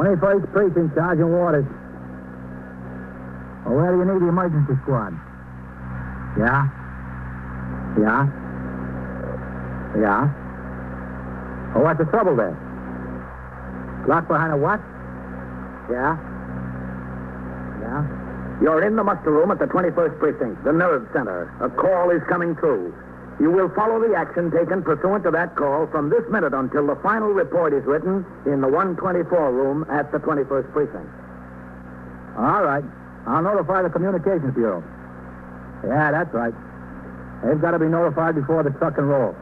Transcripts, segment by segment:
21st Precinct, Sergeant Waters. Well, where do you need the emergency squad? Yeah? Yeah? Yeah? Oh, what's the trouble there? Locked behind a what? Yeah? Yeah? You're in the muster room at the 21st Precinct, the nerve center. A call is coming through. You will follow the action taken pursuant to that call from this minute until the final report is written in the 124 room at the 21st Precinct. All right. I'll notify the Communications Bureau. Yeah, that's right. They've got to be notified before the truck can roll.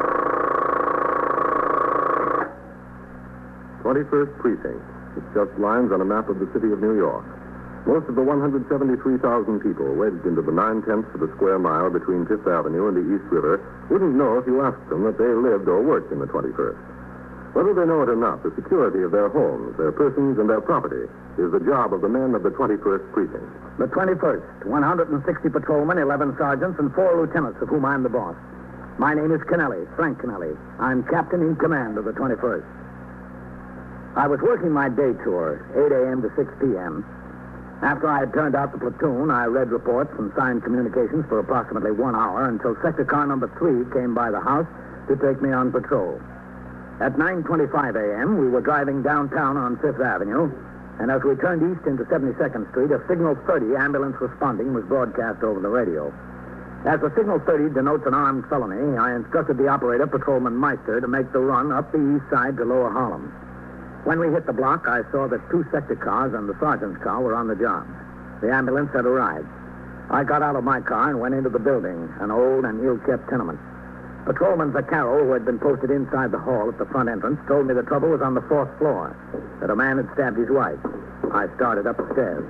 21st Precinct. It's just lines on a map of the city of New York. Most of the 173,000 people wedged into the 9/10 of a square mile between Fifth Avenue and the East River wouldn't know if you asked them that they lived or worked in the 21st. Whether they know it or not, the security of their homes, their persons, and their property is the job of the men of the 21st Precinct. The 21st, 160 patrolmen, 11 sergeants, and 4 lieutenants, of whom I'm the boss. My name is Kennelly, Frank Kennelly. I'm captain in command of the 21st. I was working my day tour, 8 a.m. to 6 p.m. After I had turned out the platoon, I read reports and signed communications for approximately 1 hour until sector car number 3 came by the house to take me on patrol. At 9:25 a.m., we were driving downtown on Fifth Avenue, and as we turned east into 72nd Street, a Signal 30 ambulance responding was broadcast over the radio. As the Signal 30 denotes an armed felony, I instructed the operator, Patrolman Meister, to make the run up the east side to Lower Harlem. When we hit the block, I saw that 2 sector cars and the sergeant's car were on the job. The ambulance had arrived. I got out of my car and went into the building, an old and ill-kept tenement. Patrolman Vaccaro, who had been posted inside the hall at the front entrance, told me the trouble was on the 4th floor, that a man had stabbed his wife. I started up the stairs.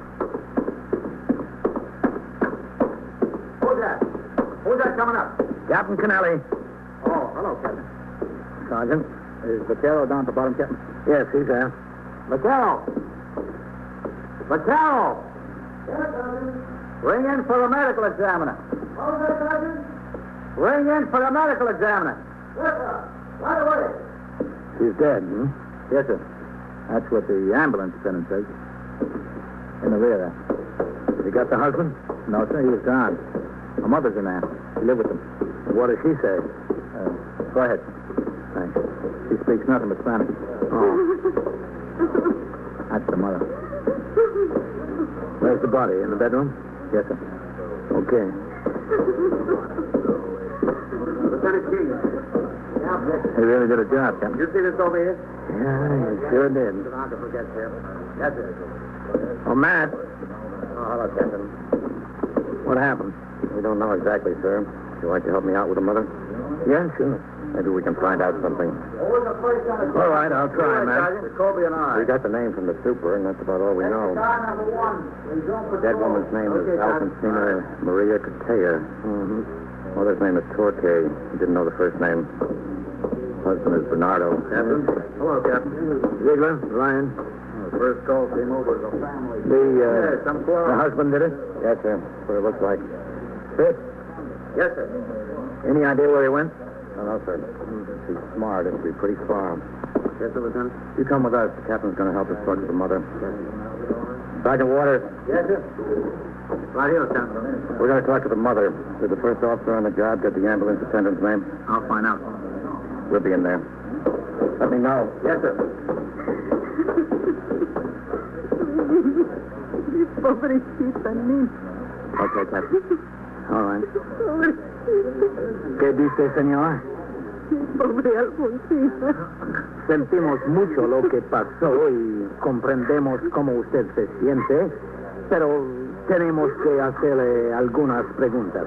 Who's that? Who's that coming up? Captain Kennelly. Oh, hello, Captain. Sergeant. Is Vaccaro down at the bottom, Captain? Yes, he's there. Vaccaro! Vaccaro! Yes, Sergeant. Ring in for a medical examiner. What was that, Sergeant? Ring in for a medical examiner. Yes, sir. Right away. She's dead, hmm? Yes, sir. That's what the ambulance attendant says. In the rear there. You got the husband? No, sir, he was gone. Her mother's in there. She lived with him. What does she say? Go ahead. Thanks. She speaks nothing but Spanish. Oh. That's the mother. Where's the body? In the bedroom? Yes, sir. Okay. Lieutenant King. He really did a job, Captain. You see this over here? Yeah, you sure did. Hard to forget, sir. Yes, sir. Oh, Matt. Oh, hello, Captain. What happened? We don't know exactly, sir. Would you like to help me out with the mother? Yeah, sure. Maybe we can find out something. All right, I'll try, Matt. Colby and I. We got the name from the super, and that's about all we know. The dead woman's name is Alfonsina Maria Catella. Mm-hmm. Mother's name is Torque. He didn't know the first name. Husband is Bernardo. Captain? Hello, Captain. Ziegler, Ryan. The first call came over to the family. The husband did it? Yes, sir. That's what it looks like. Fit? Yes, sir. Any idea where he went? No, sir. She's smart. It'll be pretty far. Yes, sir, Lieutenant. You come with us. The captain's going to help us talk to the mother. Sergeant Waters, Yes, sir. Right here, Captain. we're going to talk to the mother. Did the first officer on the job get the ambulance attendant's name? I'll find out. We'll be in there. Let me know. Yes, sir. Pobrecita niña. Okay, Captain. All right. Pobrecita. ¿Qué dice, señor? Pobre Alfonsina. Sentimos mucho lo que pasó y comprendemos cómo usted se siente, pero tenemos que hacerle algunas preguntas.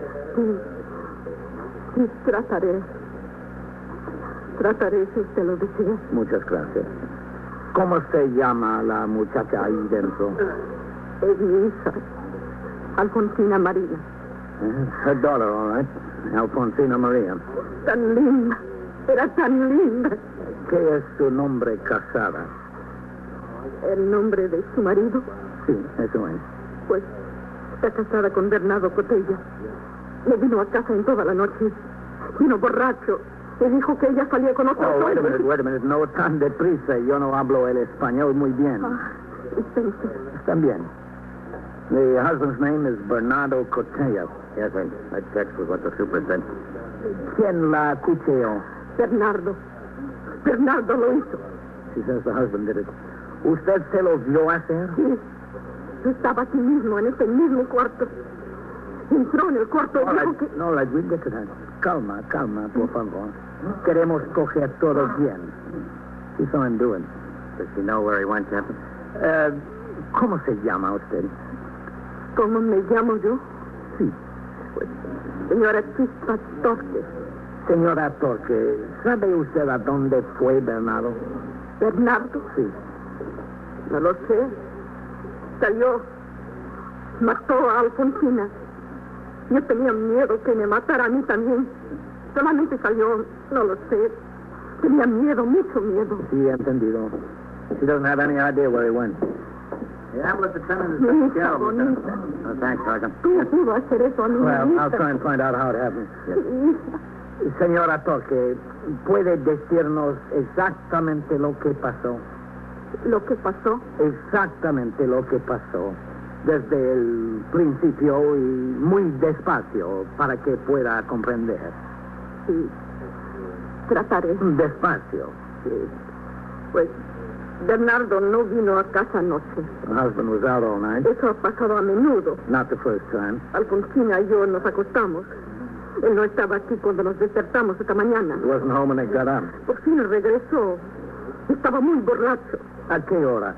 Sí, trataré. Trataré si usted lo desea. Muchas gracias. ¿Cómo se llama la muchacha ahí dentro? Es mi hija, Alfonsina María. Her daughter, all right. Alfonsina María. Tan linda. Era tan linda. ¿Qué es su nombre casada? El nombre de su marido, Sí, eso es. pues, está casada con Bernardo Cotella. Me vino a casa en toda la noche. Vino borracho. Y dijo que ella salía con otro Oh, hombre. wait a minute. No tan deprisa. Yo no hablo el español muy bien. Ah, dispense. También. The husband's name is Bernardo Cortella. Yes, I checked with what the super said. ¿Quién la cuchilló? Bernardo. Bernardo lo hizo. She says the husband did it. ¿Usted se lo vio hacer? Sí. Yo estaba aquí mismo, en este mismo cuarto. Entró en el cuarto y All dijo right, que... all right, we'll get to that. Calma, por favor. Queremos coger todo bien. She saw him do it. Does she know where he went, Captain? ¿Cómo se llama usted? ¿Cómo me llamo yo? Sí. Señora Chispa Torque. Señora Torque, ¿sabe usted a dónde fue Bernardo? ¿Bernardo? Sí. No lo sé. Salió. Mató a Alfonsina. Yo tenía miedo que me matara a mí también. Solamente salió, no lo sé. Tenía miedo, mucho miedo. Sí, entendido. She doesn't have any idea where he went. Mi hija bonita. Oh, thanks, Sergeant. ¿Cómo pudo hacer eso a mi Well, I'll hija? try and find out how it happened. Mi hija. Señora Torque, ¿puede decirnos exactamente lo que pasó? Lo que pasó. Exactamente lo que pasó. Desde el principio y muy despacio para que pueda comprender. Sí. Trataré. Despacio. Sí. Pues Bernardo no vino a casa anoche. The husband was out all night. Eso ha pasado a menudo. Not the first time. Alfonsina y yo nos acostamos. Él no estaba aquí cuando nos despertamos esta mañana. He wasn't home when they got up. Por fin regresó. Estaba muy borracho. ¿A qué hora?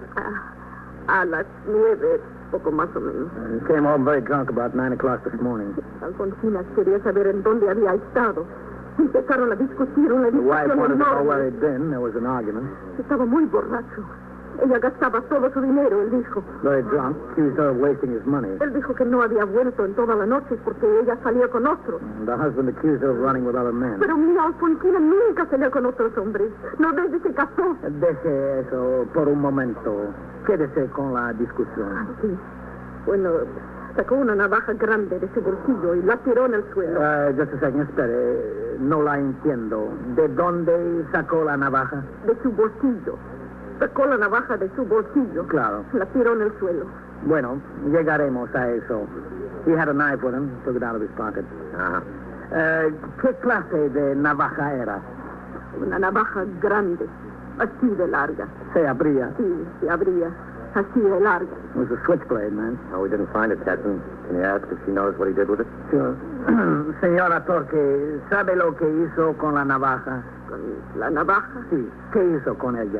A las 9, poco más o menos. He came home very drunk about 9 o'clock this morning. Alfonsina quería saber en dónde había estado. Empezaron a discutir una The wife discusión wanted to know where enorme. he'd been. There was an argument. Estaba muy borracho. Ella gastaba todo su dinero, él dijo. Very drunk. Accused her of wasting his money. Él dijo que no había vuelto en toda la noche porque ella salía con otros. The husband accused her of running with other men. Pero mi Alfonsina nunca salía con otros hombres. No desde que se casó. Deje eso por un momento. Quédese con la discusión. Sí. Bueno, sacó una navaja grande de su bolsillo y la tiró en el suelo. Just a second, espere. No la entiendo. ¿De dónde sacó la navaja? De su bolsillo. Sacó la navaja de su bolsillo. Claro. La tiró en el suelo. Bueno, llegaremos a eso. He had a knife with him. Took it out of his pocket. Uh-huh. ¿Qué clase de navaja era? Una navaja grande, así de larga. Se abría. Sí, se abría, así de larga. It was a switchblade, man. No, we didn't find it, Captain. Can you ask if she knows what he did with it? Sure. Señora Torque, ¿sabe lo que hizo con la navaja? Con la navaja. Sí. ¿Qué hizo con ella?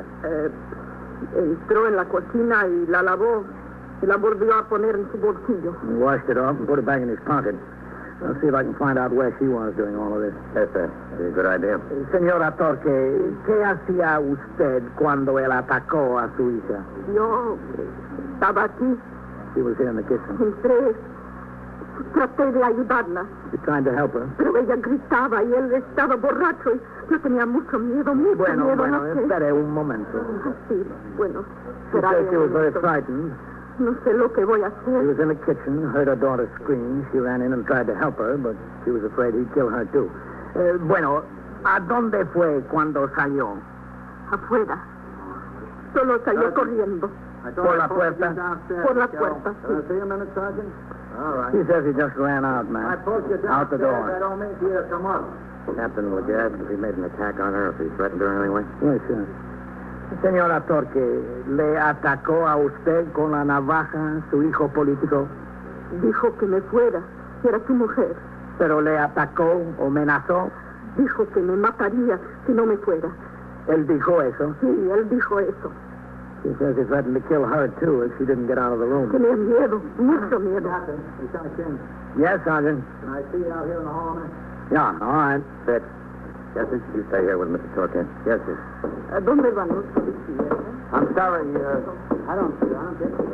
Entró en la cocina y la lavó. Y la volvió a poner en su bolsillo. He washed it off and put it back in his pocket. I'll see if I can find out where she was doing all of this. Yes, sir. Be a good idea. Señora Torque, ¿qué hacía usted cuando él atacó a su hija? Yo estaba aquí, She was here in the kitchen. entré, traté de ayudarla. You trying to help her? Pero ella gritaba y él estaba borracho y yo tenía mucho miedo, Bueno, no sé. espere un momento. Sí, bueno, She será said she was very de frightened. No sé lo que voy a She hacer. was in the kitchen, heard her daughter scream. She ran in and tried to help her, but she was afraid he'd kill her, too. Bueno, ¿a dónde fue cuando salió? Afuera. Solo salió corriendo. ¿Por la puerta? Por la puerta, sí. See a minute, Sergeant? All right. He says he just ran out, man. I posted you Out the downstairs. door. I don't mean for you to come up. Captain, would you ask if he made an attack on her, if he threatened her in any way? Yes, sir. Señora Torque, ¿le atacó a usted con la navaja su hijo político? Dijo que me fuera, que era su mujer. ¿Pero le atacó o amenazó? Dijo que me mataría si no me fuera. Él dijo eso. Sí, él dijo eso. He says he threatened to kill her, too, if she didn't get out of the room. Tenía miedo, mucho miedo. Lieutenant King, Yes, Sergeant. can I see you out here in the hall, man? Yeah, all right. Fitz. Yes, sir. You stay here with Mr. Torkin. Yes, sir. ¿A dónde van los policías? I'm sorry, I don't get it.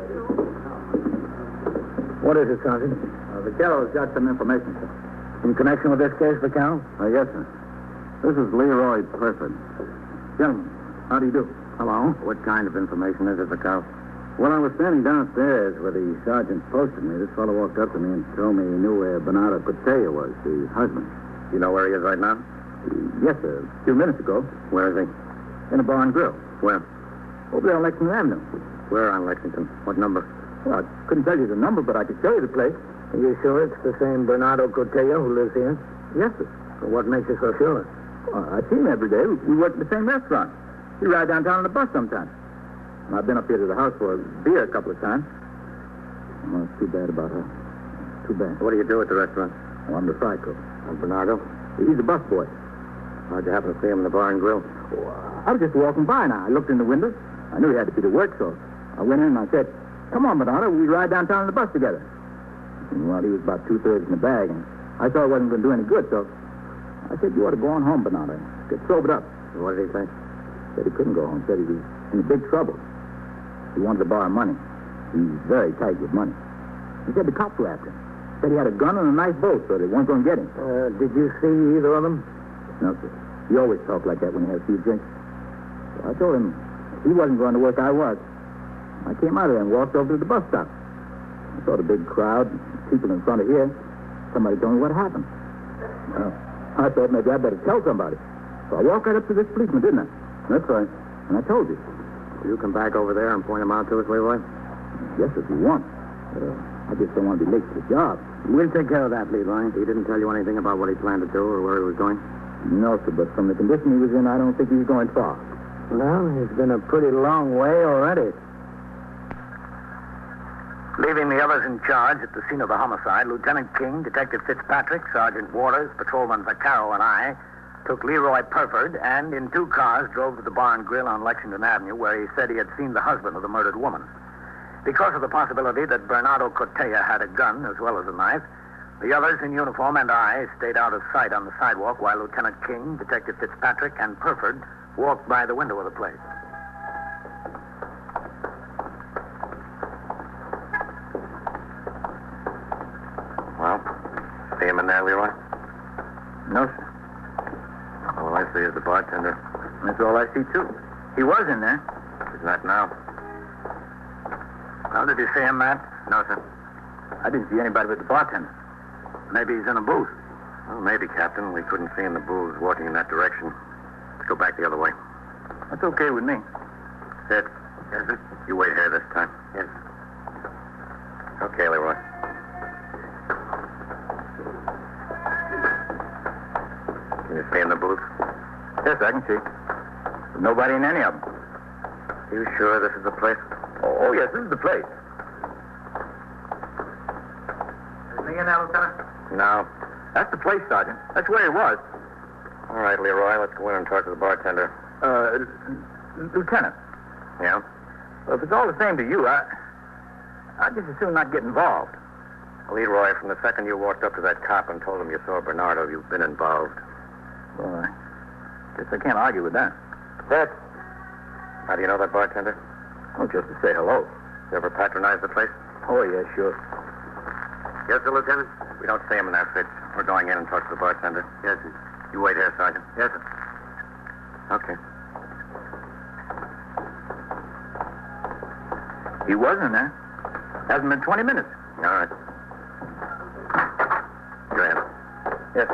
What is it, Sergeant? Vaquero's got some information, sir. In connection with this case, Vaquero? Yes, sir. This is Leroy Clifford. Gentlemen, how do you do? Hello? What kind of information is it, Vaquero? When I was standing downstairs where the sergeant posted me, this fellow walked up to me and told me he knew where Bernardo Cortella was, the husband. You know where he is right now? Yes, sir. A few minutes ago. Where is he? In a bar and grill. Where? Over there on Lexington Avenue. Where on Lexington? What number? Well, I couldn't tell you the number, but I could show you the place. Are you sure it's the same Bernardo Cotella who lives here? Yes, sir. Well, what makes you so sure? I see him every day. We work at the same restaurant. We ride downtown on the bus sometimes. And I've been up here to the house for a beer a couple of times. Oh, it's too bad about her. Too bad. What do you do at the restaurant? Oh, I'm the fry cook. And Bernardo? He's the bus boy. How'd you happen to see him in the bar and grill? Oh, I was just walking by now. I looked in the window. I knew he had to be to work, so I went in and I said, "Come on, Bernardo, we ride downtown on the bus together." And, well, he was about 2/3 in the bag, and I thought it wasn't going to do any good, so I said, "You ought to go on home, Bernardo. Get sobered up." What did he say? Said he couldn't go home. Said he was in big trouble. He wanted to borrow money. He's very tight with money. He said the cops were after him. Said he had a gun and a knife both, so they weren't going to get him. Did you see either of them? No, sir. He always talked like that when he had a few drinks. So I told him if he wasn't going to work, I was. I came out of there and walked over to the bus stop. I saw the big crowd, people in front of here. Somebody told me what happened. Well, I thought maybe I'd better tell somebody. So I walked right up to this policeman, didn't I? That's right. And I told you. Will you come back over there and point him out to us, Leroy? Yes, if you want. I just don't want to be late for the job. We'll take care of that, Leroy. He didn't tell you anything about what he planned to do or where he was going? No, sir, but from the condition he was in, I don't think he's going far. Well, he's been a pretty long way already. Leaving the others in charge at the scene of the homicide, Lieutenant King, Detective Fitzpatrick, Sergeant Waters, Patrolman Vaccaro, and I took Leroy Purford and, in 2 cars, drove to the bar and grill on Lexington Avenue, where he said he had seen the husband of the murdered woman. Because of the possibility that Bernardo Cotella had a gun as well as a knife, the others in uniform and I stayed out of sight on the sidewalk while Lieutenant King, Detective Fitzpatrick, and Purford walked by the window of the place. Well, see him in there, Leroy? No, sir. All I see is the bartender. That's all I see, too. He was in there. He's not now. Well, did you see him, Matt? No, sir. I didn't see anybody but the bartender. Maybe he's in a booth. Well, maybe, Captain. We couldn't see in the booths walking in that direction. Let's go back the other way. That's okay with me. Sid. Yes, sir? You wait here this time. Yes. Okay, Leroy. Can you see in the booth? Yes, I can see. There's nobody in any of them. You sure this is the place? Oh, yes, this is the place. Is he in there, Lieutenant? No. That's the place, Sergeant. That's where he was. All right, Leroy, let's go in and talk to the bartender. Lieutenant, Yeah? well, if it's all the same to you, I'd just as soon not get involved. Leroy, from the second you walked up to that cop and told him you saw Bernardo, you've been involved. Well, I guess I can't argue with that. That? How do you know that bartender? Oh, just to say hello. You ever patronize the place? Oh, yeah, sure. Yes, sir, Lieutenant? We don't see him in that fix. We're going in and talk to the bartender. Yes, sir. You wait here, Sergeant. Yes, sir. Okay. He was in there. Hasn't been 20 minutes. All right. Go ahead. Yes.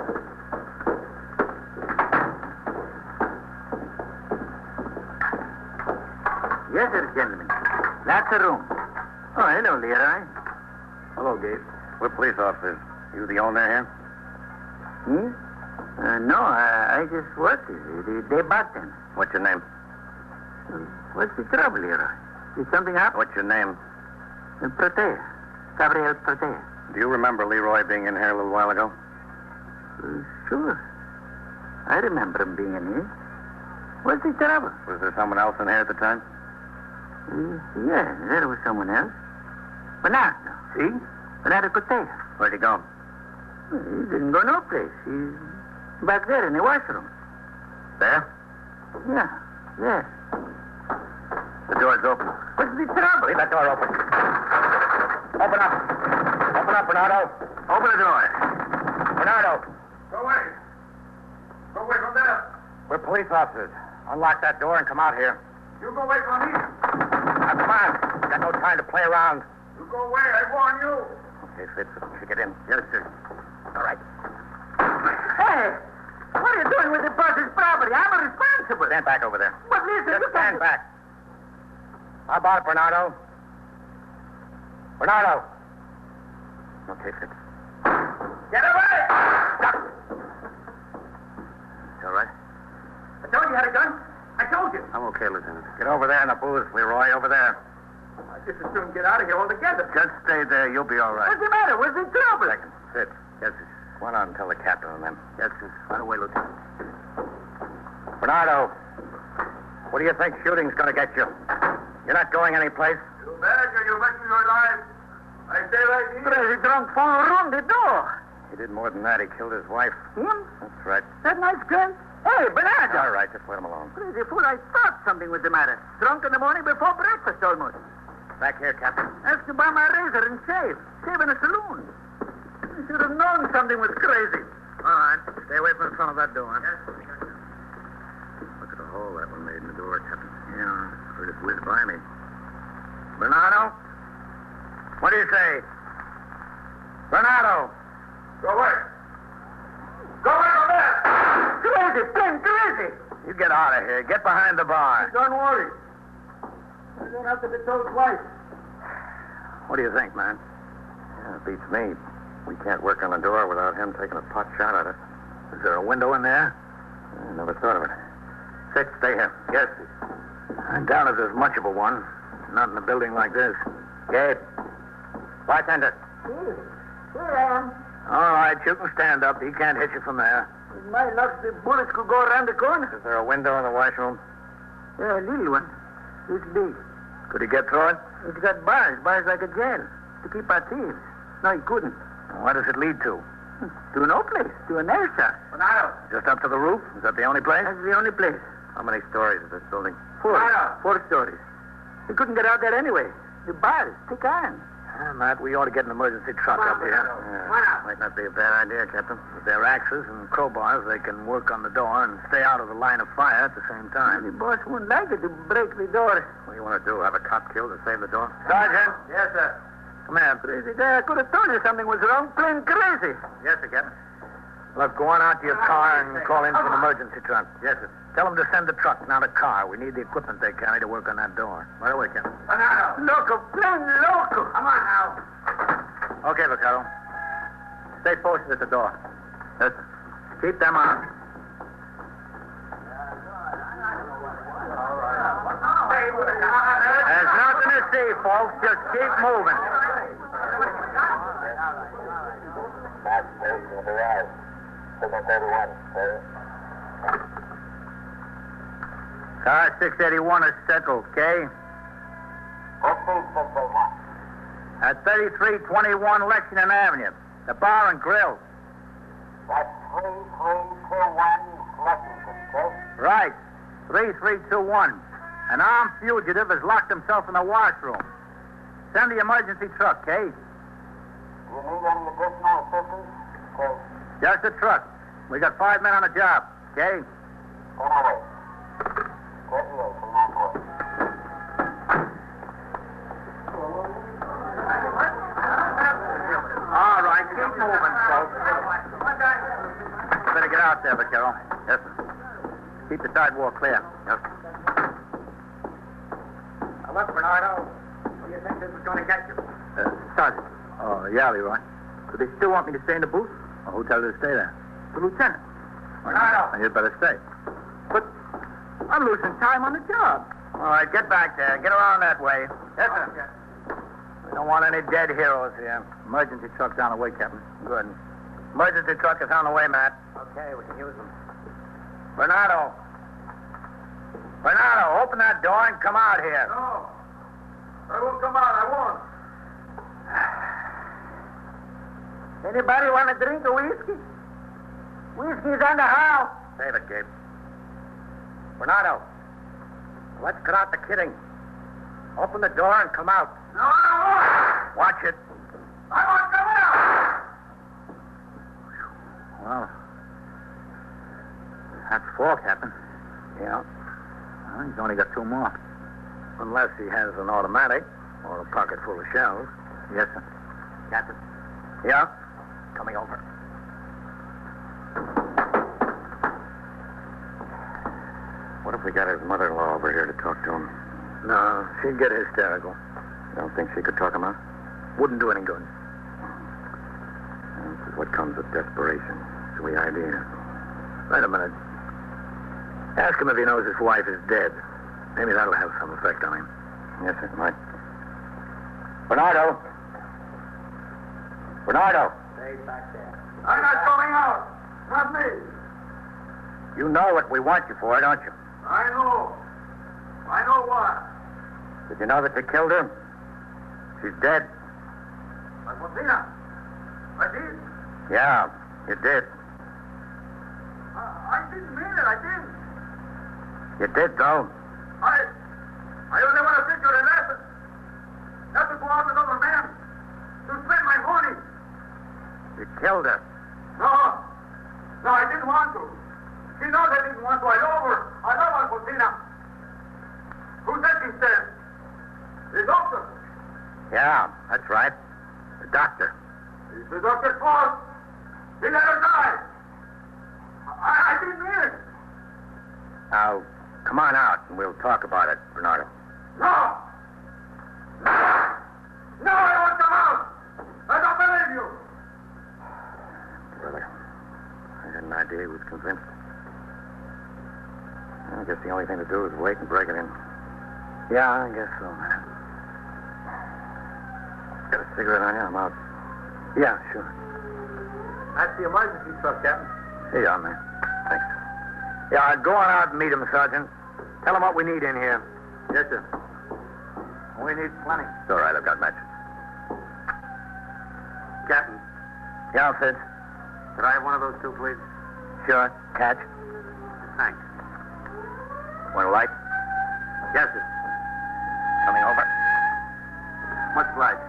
Yes, sir, gentlemen. That's the room. Oh, hello, Leroy. Hello, Gabe. We're police officers. You the owner here? Hmm? No, I just work here. The bartender. What's your name? What's the trouble, Leroy? Did something happen? What's your name? Protea. Gabriel Protea. Do you remember Leroy being in here a little while ago? Sure. I remember him being in here. What's the trouble? Was there someone else in here at the time? Yeah, there was someone else. Bernardo. See? Bernardo Protea. Where'd he go? He didn't go no place. He's back there in the washroom. There? Yeah, yeah. The door's open. What's the trouble? Leave that door open. Open up. Open up, Bernardo. Open the door. Bernardo. Go away. Go away from there. We're police officers. Unlock that door and come out here. You go away from here. Now, come on. We've got no time to play around. You go away. I warn you. Okay, Fitz, get in. Yes, sir. All right. Hey, what are you doing with Sorry, I'm responsible. Stand back over there. But listen, Just stand back. How about it, Bernardo? Bernardo. Okay, Fitz. Get away! Stop. You all right? I told you you had a gun. I told you. I'm okay, Lieutenant. Get over there in the booth, Leroy, over there. I just as soon get out of here altogether. Just stay there. You'll be all right. What's the matter? What's the trouble? Second. Fitz. Yes, sir. Go on out and tell the captain and them. Yes, sir. Right away, Lieutenant. Bernardo, what do you think shooting's going to get you? You're not going anyplace. You badger, you make me your life. I stay right here. Crazy drunk fool around the door. He did more than that. He killed his wife. Him? That's right. That nice gun? Hey, Bernardo. All right, just let him alone. Crazy fool, I thought something was the matter. Drunk in the morning before breakfast almost. Back here, Captain. Asked to buy my razor and shave. Shave in a saloon. You should have known something was crazy. All right. Stay away from the front of that door. Look at the hole that one made in the door, Captain. Yeah, heard it whiz by me. Bernardo? What do you say? Bernardo! Go away. Go away from there. Crazy, plain crazy. You get out of here. Get behind the bar. Don't worry. You don't have to be told twice. What do you think, man? Yeah, it beats me. We can't work on the door without him taking a pot shot at us. Is there a window in there? I never thought of it. Six, stay here. Yes. I doubt if there's much of a one. Not in a building like this. Gabe. Bartender. Here I am. All right, you can stand up. He can't hit you from there. With my luck, the bullets could go around the corner. Is there a window in the washroom? Yeah, a little one. It's big. Could he get through it? It's got bars like a jail, to keep our thieves. No, he couldn't. What does it lead to? To no place, to an air shaft. Bernardo. Just up to the roof? Is that the only place? That's the only place. How many stories is this building? Four. Four stories. He couldn't get out there anyway. The bars, thick iron. Matt, we ought to get an emergency truck up here. Might not be a bad idea, Captain. With their axes and crowbars, they can work on the door and stay out of the line of fire at the same The time. boss wouldn't like it to break the door. What do you want to do? Have a cop killed to save the door? Sergeant! Yes, sir. Come here. Crazy guy, I could have told you something was wrong. Plain crazy. Yes, sir, Captain. Look, go on out to your car and call in for an emergency truck. Yes, sir. Tell them to send the truck, not a car. We need the equipment they carry to work on that door. Right away, Captain. Loco, plain loco. Come on now. Okay, Vaccaro. Stay posted at the door. Yes, sir. Keep them on. There's nothing to see, folks. Just keep moving. Car 681 is settled, okay? At 3321 Lexington Avenue, the bar and grill. That's 3321 Lexington, okay? Right, 3321. An armed fugitive has locked himself in the washroom. Send the emergency truck, okay? Do you need any additional assistance? Okay. Just a truck. We got 5 men on the job, okay? Run away. Get here, 394. All right, keep moving, folks. Better get out there, Vaquero. Yes, sir. Keep the sidewalk clear. Yes, sir. Now, look, Bernardo. What do you think this is going to get you? Sergeant. Oh, yeah, Leroy. Do they still want me to stay in the booth? Well, who told you to stay there? The lieutenant. Bernardo. You'd better stay. But I'm losing time on the job. All right, get back there. Get around that way. Yes, sir. We don't want any dead heroes here. Emergency truck's on the way, Captain. Good. Emergency truck is on the way, Matt. Okay, we can use them. Bernardo. Bernardo, open that door and come out here. No. I won't come out. I won't. Anybody want a drink of whiskey? Whiskey's on the house. Save it, Gabe. Bernardo, let's cut out the kidding. Open the door and come out. No, I Watch it. won't. I won't come out. Well, that's 4, Captain. Yeah. Well, he's only got 2 more. Unless he has an automatic or a pocket full of shells. Yes, sir. Captain. Yeah? Coming over. What if we got his mother-in-law over here to talk to him? No, she'd get hysterical. You don't think she could talk him out? Wouldn't do any good. This is what comes with desperation. Silly idea. Wait a minute. Ask him if he knows his wife is dead. Maybe that'll have some effect on him. Yes, it might. Bernardo! Bernardo! Stay back there. I'm not going out. Not me. You know what we want you for, don't you? I know. I know what. Did you know that you killed her? She's dead. Alfonsina. I did. Yeah, you did. I didn't mean it. I didn't. You did, though. I only want to teach you a lesson. Not to go out with other men. To spend my money. You killed her. No. No, I didn't want to. She knows I didn't want to. I love her. I love Alfonsina. Who said she's dead? The doctor. Yeah, that's right. The doctor. It's the doctor's fault. He let her die. I didn't mean it. Now, come on out and we'll talk about it, Bernardo. No! No! No, I won't come out! I don't believe you! Brother, I had an idea he was convinced. I guess the only thing to do is wait and break it in. Yeah, I guess so. Got a cigarette on you? I'm out. Yeah, sure. That's the emergency truck, Captain. Here you are, man. Thanks. Yeah, go on out and meet him, Sergeant. Tell him what we need in here. Yes, sir. We need plenty. It's all right, I've got matches. Captain, Yeah, Fitz. could I have one of those two, please? Sure. Catch. Thanks. Want a light? Yes, sir. Coming over. Much obliged.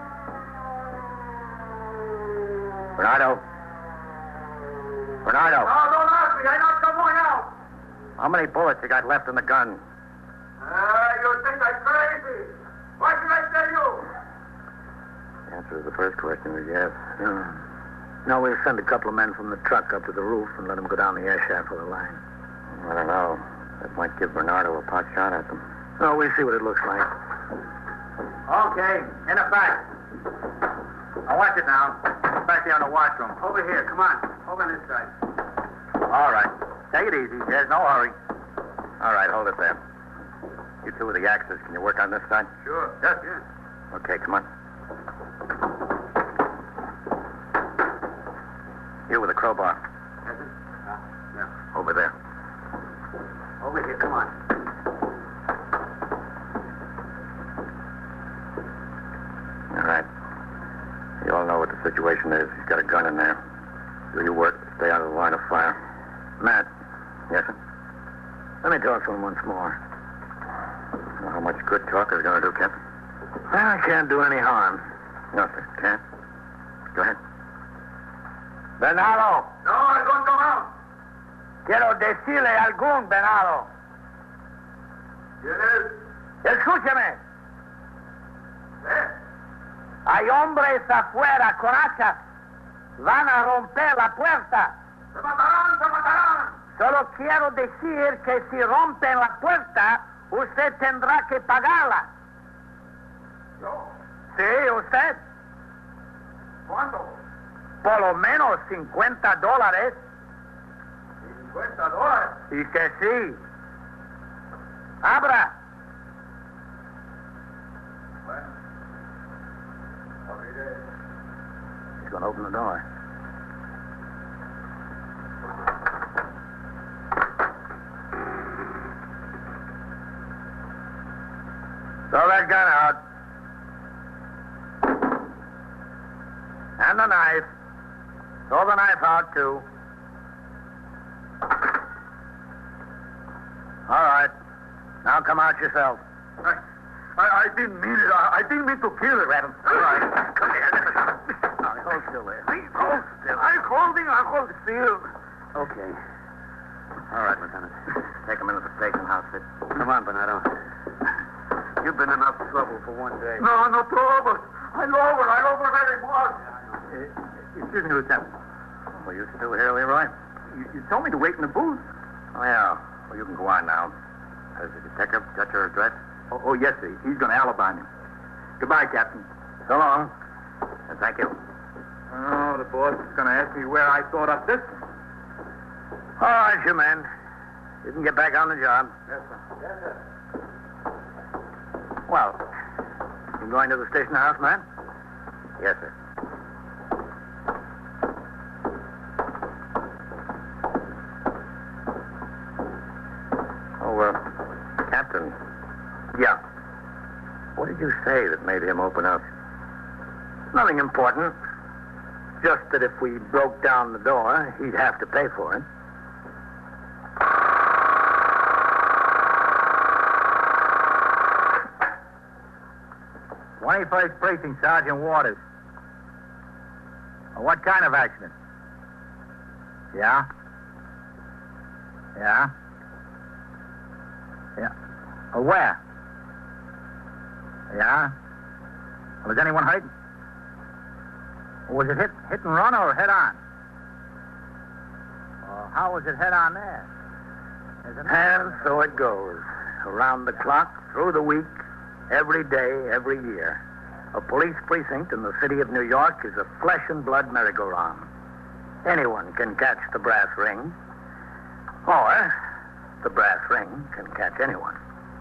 Bernardo. Bernardo. No, don't ask me. I'm not going out. How many bullets you got left in the gun? You think I'm crazy. Why should I tell you? The answer to the first question is yes. No, we'll send a couple of men from the truck up to the roof and let them go down the air shaft with a line. I don't know. That might give Bernardo a pot shot at them. Oh, we'll see what it looks like. Okay, in effect. I watch it now. Back there in the washroom. Over here, come on. Over on this side. All right. Take it easy. There's no hurry. All right, hold it there. You two with the axes, can you work on this side? Sure. Yes, yes. Okay, come on. You with the crowbar. Yes, sir. Yeah. Over there. Over here, come on. All right. You all know what the situation is. He's got a gun in there. Do your work. Stay out of the line of fire. Matt, Yes, sir? let me talk to him once more. Know how much good talk is going to do, Captain? I can't do any harm. No, sir. Can't? Go ahead. Bernardo, No, I don't come out. quiero decirle algún, Bernardo. ¿Quién es? Escúcheme. ¿Eh? Hay hombres afuera con hachas. Van a romper la puerta. ¡Se matarán, se matarán! Solo quiero decir que si rompen la puerta, usted tendrá que pagarla. ¿Yo? Sí, usted. ¿Cuánto? Por lo menos $50. $50. Y que sí. Abra. Bueno. Abriré. He's going to open the door. Throw that gun out. And the knife. Throw the knife out, too. All right. Now come out yourself. I didn't mean it. I didn't mean to kill her. Grab him. All right. Come here. Now, hold still there. Hold still. I'm holding still. Okay. All right, Lieutenant. Take him into the station house. Come on, Bernardo. You've been enough trouble for one day. No, no trouble. I love her very much. Excuse me, Lieutenant. Well, you still here, Leroy? You told me to wait in the booth. Oh, yeah. Well, you can go on now. Has the detective got your address? Oh, yes, sir. He's going to alibi me. Goodbye, Captain. So long. And thank you. Oh, the boss is going to ask me where I thought up this. All right, you men. You can get back on the job. Yes, sir. Yes, sir. Well, you going to the station house, man? Yes, sir. Oh, Captain. Yeah. What did you say that made him open up? Nothing important. Just that if we broke down the door, he'd have to pay for it. First Precinct, Sergeant Waters. What kind of accident? Yeah? Yeah? Yeah. Where? Yeah? Was anyone hurt? Was it hit and run or head on? How was it head on there? And so it goes. Around the clock, through the week, every day, every year. A police precinct in the city of New York is a flesh and blood merry-go-round. Anyone can catch the brass ring, or the brass ring can catch anyone.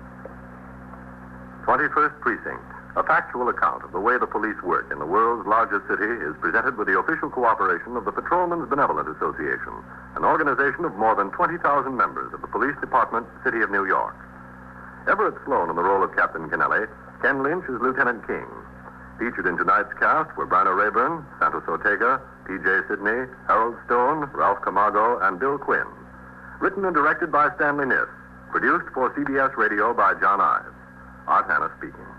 21st Precinct, a factual account of the way the police work in the world's largest city, is presented with the official cooperation of the Patrolmen's Benevolent Association, an organization of more than 20,000 members of the Police Department, City of New York. Everett Sloan in the role of Captain Kennelly, Ken Lynch is Lieutenant King. Featured in tonight's cast were Bryna Rayburn, Santos Ortega, T.J. Sidney, Harold Stone, Ralph Camargo, and Bill Quinn. Written and directed by Stanley Niss. Produced for CBS Radio by John Ives. Art Hanna speaking.